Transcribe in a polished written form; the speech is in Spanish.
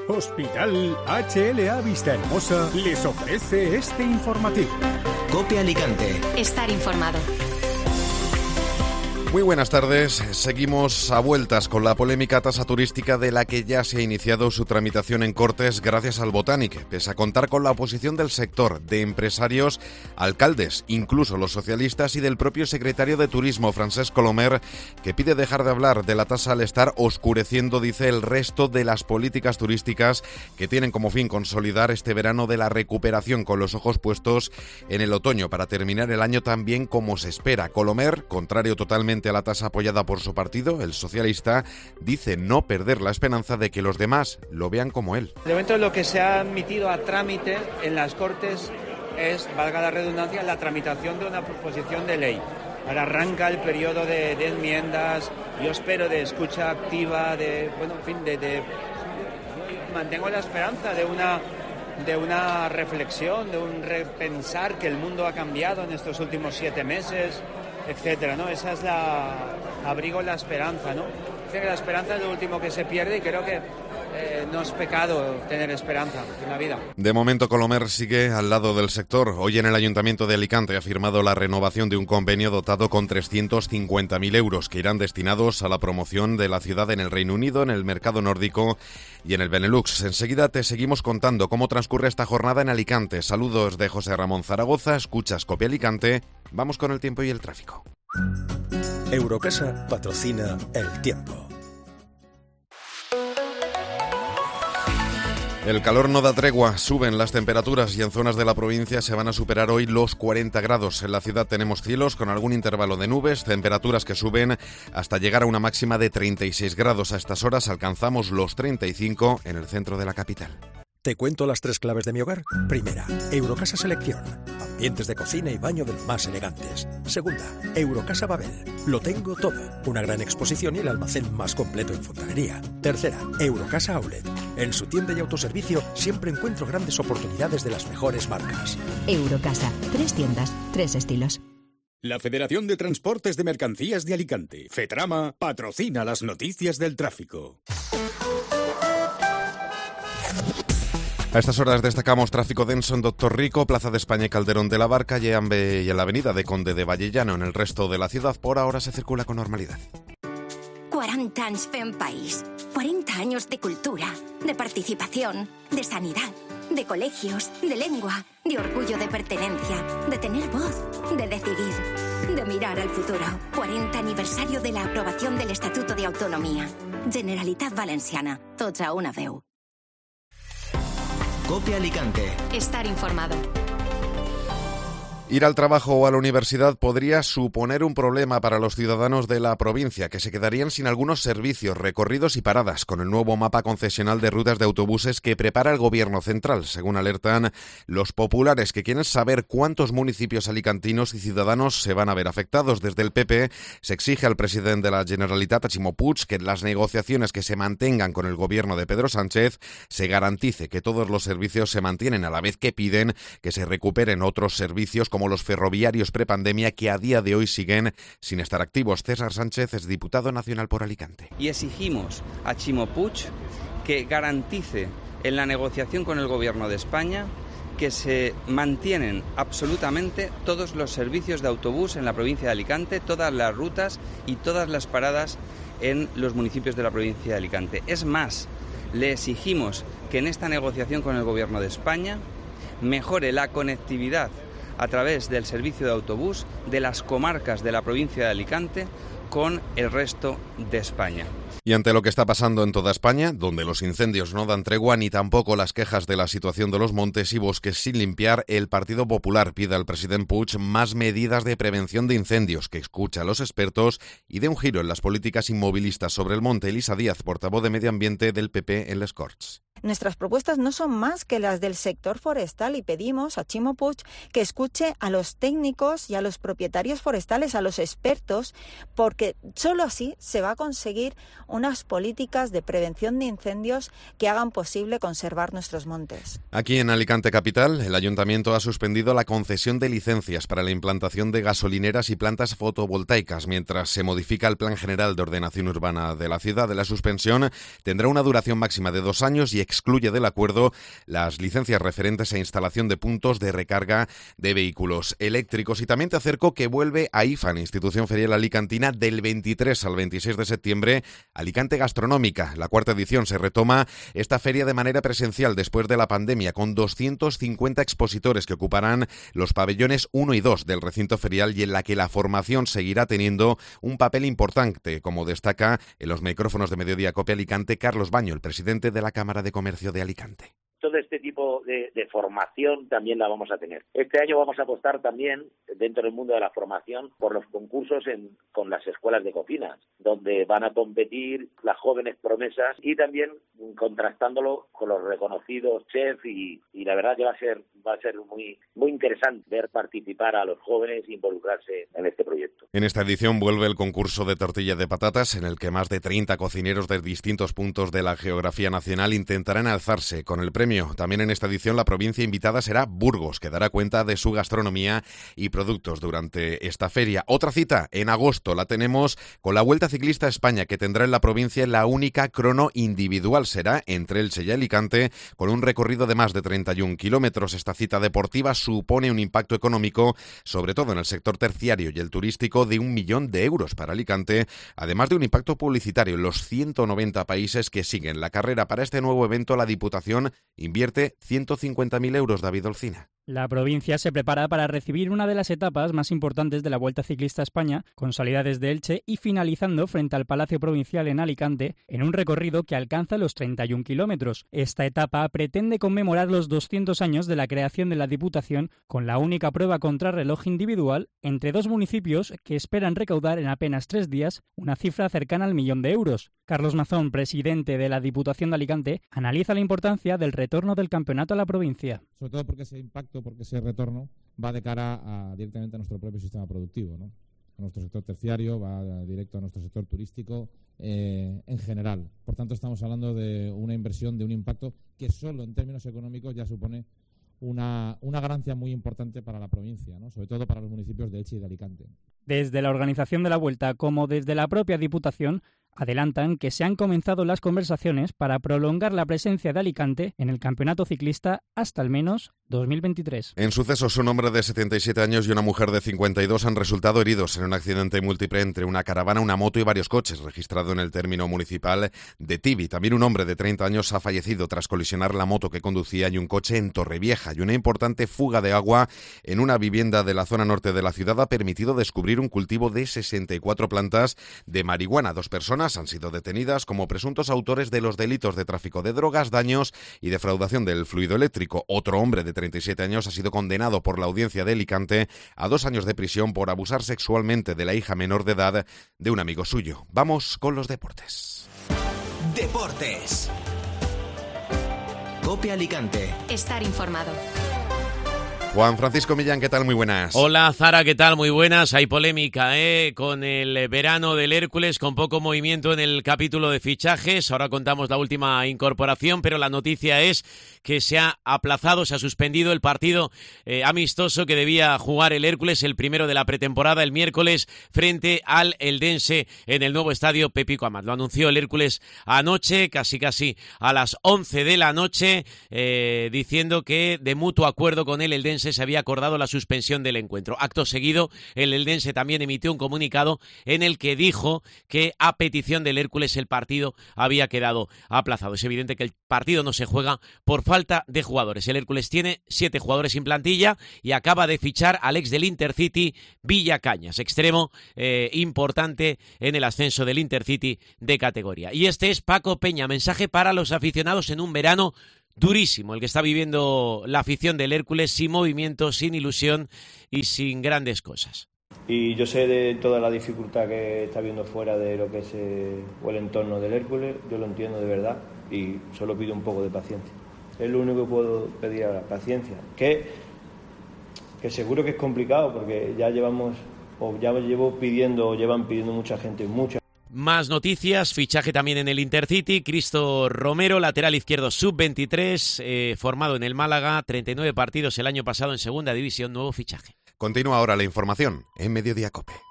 Hospital HLA Vistahermosa les ofrece este informativo. COPE Alicante. Estar informado. Muy buenas tardes. Seguimos a vueltas con la polémica tasa turística de la que ya se ha iniciado su tramitación en Cortes gracias al Botànic, pese a contar con la oposición del sector, de empresarios, alcaldes, incluso los socialistas y del propio secretario de Turismo, Francesc Colomer, que pide dejar de hablar de la tasa al estar oscureciendo, dice, el resto de las políticas turísticas que tienen como fin consolidar este verano de la recuperación con los ojos puestos en el otoño para terminar el año tan bien como se espera. Colomer, contrario totalmente a la tasa apoyada por su partido, el socialista, dice no perder la esperanza de que los demás lo vean como él. De momento lo que se ha admitido a trámite en las Cortes es, valga la redundancia, la tramitación de una proposición de ley. Ahora arranca el periodo de enmiendas, yo espero de escucha activa, mantengo la esperanza de una reflexión, de un repensar que el mundo ha cambiado en estos últimos 7 meses, etcétera, ¿no? Esa es abrigo la esperanza, ¿no? Dicen que la esperanza es lo último que se pierde y creo que no es pecado tener esperanza en la vida. De momento, Colomer sigue al lado del sector. Hoy en el Ayuntamiento de Alicante ha firmado la renovación de un convenio dotado con 350.000 euros que irán destinados a la promoción de la ciudad en el Reino Unido, en el mercado nórdico y en el Benelux. Enseguida te seguimos contando cómo transcurre esta jornada en Alicante. Saludos de José Ramón Zaragoza, escuchas COPE Alicante. Vamos con el tiempo y el tráfico. Eurocasa patrocina el tiempo. El calor no da tregua, suben las temperaturas y en zonas de la provincia se van a superar hoy los 40 grados. En la ciudad tenemos cielos con algún intervalo de nubes, temperaturas que suben hasta llegar a una máxima de 36 grados. A estas horas alcanzamos los 35 en el centro de la capital. Te cuento las 3 claves de mi hogar. Primera, Eurocasa Selección. Ambientes de cocina y baño de los más elegantes. Segunda, Eurocasa Babel. Lo tengo todo. Una gran exposición y el almacén más completo en fontanería. Tercera, Eurocasa Outlet. En su tienda y autoservicio siempre encuentro grandes oportunidades de las mejores marcas. Eurocasa. 3 tiendas, 3 estilos. La Federación de Transportes de Mercancías de Alicante, FETRAMA, patrocina las noticias del tráfico. A estas horas destacamos tráfico denso en Doctor Rico, Plaza de España y Calderón de la Barca y en la avenida de Conde de Vallellano. En el resto de la ciudad por ahora se circula con normalidad. 40 anys fent país. 40 años de cultura, de participación, de sanidad, de colegios, de lengua, de orgullo de pertenencia, de tener voz, de decidir, de mirar al futuro. 40 aniversario de la aprobación del Estatuto de Autonomía. Generalitat Valenciana. Tots a una veu. COPE Alicante. Estar informado. Ir al trabajo o a la universidad podría suponer un problema para los ciudadanos de la provincia, que se quedarían sin algunos servicios, recorridos y paradas, con el nuevo mapa concesional de rutas de autobuses que prepara el Gobierno central, según alertan los populares, que quieren saber cuántos municipios alicantinos y ciudadanos se van a ver afectados. Desde el PP se exige al presidente de la Generalitat, a Ximo Puig, que en las negociaciones que se mantengan con el Gobierno de Pedro Sánchez se garantice que todos los servicios se mantienen, a la vez que piden que se recuperen otros servicios como los ferroviarios prepandemia que a día de hoy siguen sin estar activos. César Sánchez es diputado nacional por Alicante. Y exigimos a Ximo Puig que garantice en la negociación con el Gobierno de España que se mantienen absolutamente todos los servicios de autobús en la provincia de Alicante, todas las rutas y todas las paradas en los municipios de la provincia de Alicante. Es más, le exigimos que en esta negociación con el Gobierno de España mejore la conectividad a través del servicio de autobús de las comarcas de la provincia de Alicante con el resto de España. Y ante lo que está pasando en toda España, donde los incendios no dan tregua ni tampoco las quejas de la situación de los montes y bosques sin limpiar, el Partido Popular pide al presidente Puig más medidas de prevención de incendios, que escucha a los expertos y dé un giro en las políticas inmovilistas sobre el monte. Elisa Díaz, portavoz de Medio Ambiente del PP en Les Corts. Nuestras propuestas no son más que las del sector forestal y pedimos a Ximo Puig que escuche a los técnicos y a los propietarios forestales, a los expertos, porque solo así se va a conseguir unas políticas de prevención de incendios que hagan posible conservar nuestros montes. Aquí en Alicante capital, el Ayuntamiento ha suspendido la concesión de licencias para la implantación de gasolineras y plantas fotovoltaicas, mientras se modifica el Plan General de Ordenación Urbana de la ciudad. La suspensión tendrá una duración máxima de 2 años y excluye del acuerdo las licencias referentes a instalación de puntos de recarga de vehículos eléctricos. Y también te acerco que vuelve a IFAN, Institución Ferial Alicantina, del 23 al 26 de septiembre, Alicante Gastronómica. La 4ª edición se retoma esta feria de manera presencial después de la pandemia, con 250 expositores que ocuparán los pabellones 1 y 2 del recinto ferial, y en la que la formación seguirá teniendo un papel importante, como destaca en los micrófonos de Mediodía Cope Alicante Carlos Baño, el presidente de la Cámara de Comercio de Alicante. Todo este tipo de formación también la vamos a tener. Este año vamos a apostar también, dentro del mundo de la formación, por los concursos con las escuelas de cocinas, donde van a competir las jóvenes promesas y también contrastándolo con los reconocidos chefs y la verdad que va a ser muy, muy interesante ver participar a los jóvenes e involucrarse en este proyecto. En esta edición vuelve el concurso de tortilla de patatas, en el que más de 30 cocineros de distintos puntos de la geografía nacional intentarán alzarse con el premio. También en esta edición la provincia invitada será Burgos, que dará cuenta de su gastronomía y productos durante esta feria. Otra cita en agosto la tenemos con la Vuelta Ciclista a España, que tendrá en la provincia la única crono individual. Será entre Elche y Alicante, con un recorrido de más de 31 kilómetros. Esta cita deportiva supone un impacto económico, sobre todo en el sector terciario y el turístico, de 1 millón de euros para Alicante, además de un impacto publicitario en los 190 países que siguen la carrera. Para este nuevo evento, la Diputación invierte 150.000 euros, David Olcina. La provincia se prepara para recibir una de las etapas más importantes de la Vuelta Ciclista a España, con salida desde Elche y finalizando frente al Palacio Provincial en Alicante, en un recorrido que alcanza los 31 kilómetros. Esta etapa pretende conmemorar los 200 años de la creación de la Diputación, con la única prueba contrarreloj individual entre dos municipios que esperan recaudar en apenas 3 días una cifra cercana al 1 millón de euros. Carlos Mazón, presidente de la Diputación de Alicante, analiza la importancia del retorno del campeonato a la provincia. Sobre todo porque ese impacto, porque ese retorno va de cara directamente a nuestro propio sistema productivo, ¿no? A nuestro sector terciario, va directo a nuestro sector turístico en general. Por tanto, estamos hablando de una inversión, de un impacto que solo en términos económicos ya supone una ganancia muy importante para la provincia, ¿no? Sobre todo para los municipios de Elche y de Alicante. Desde la organización de la Vuelta como desde la propia Diputación adelantan que se han comenzado las conversaciones para prolongar la presencia de Alicante en el campeonato ciclista hasta al menos 2023. En sucesos, un hombre de 77 años y una mujer de 52 han resultado heridos en un accidente múltiple entre una caravana, una moto y varios coches, registrado en el término municipal de Tibi. También un hombre de 30 años ha fallecido tras colisionar la moto que conducía y un coche en Torrevieja. Y una importante fuga de agua en una vivienda de la zona norte de la ciudad ha permitido descubrir un cultivo de 64 plantas de marihuana. 2 personas han sido detenidas como presuntos autores de los delitos de tráfico de drogas, daños y defraudación del fluido eléctrico. Otro hombre de 37 años ha sido condenado por la audiencia de Alicante a 2 años de prisión por abusar sexualmente de la hija menor de edad de un amigo suyo. Vamos con los deportes. Deportes. Cope Alicante. Estar informado. Juan Francisco Millán, ¿qué tal? Muy buenas. Hola, Zara, ¿qué tal? Muy buenas. Hay polémica, con el verano del Hércules, con poco movimiento en el capítulo de fichajes. Ahora contamos la última incorporación, pero la noticia es que se ha aplazado, se ha suspendido el partido amistoso que debía jugar el Hércules, el primero de la pretemporada, el miércoles, frente al Eldense en el nuevo estadio Pepico Amat. Lo anunció el Hércules anoche, casi a las 11 de la noche, diciendo que de mutuo acuerdo con el Eldense se había acordado la suspensión del encuentro. Acto seguido, el Eldense también emitió un comunicado en el que dijo que a petición del Hércules el partido había quedado aplazado. Es evidente que el partido no se juega por falta de jugadores. El Hércules tiene 7 jugadores sin plantilla y acaba de fichar al ex del Intercity, Villacañas, extremo importante en el ascenso del Intercity de categoría. Y este es Paco Peña, mensaje para los aficionados en un verano durísimo, el que está viviendo la afición del Hércules, sin movimiento, sin ilusión y sin grandes cosas. Y yo sé de toda la dificultad que está viendo fuera de lo que es el entorno del Hércules, yo lo entiendo de verdad y solo pido un poco de paciencia. Es lo único que puedo pedir ahora, paciencia. Que seguro que es complicado porque ya llevan pidiendo mucha gente, Más noticias, fichaje también en el Intercity, Cristo Romero, lateral izquierdo sub-23, formado en el Málaga, 39 partidos el año pasado en segunda división, nuevo fichaje. Continúa ahora la información en Mediodía Cope.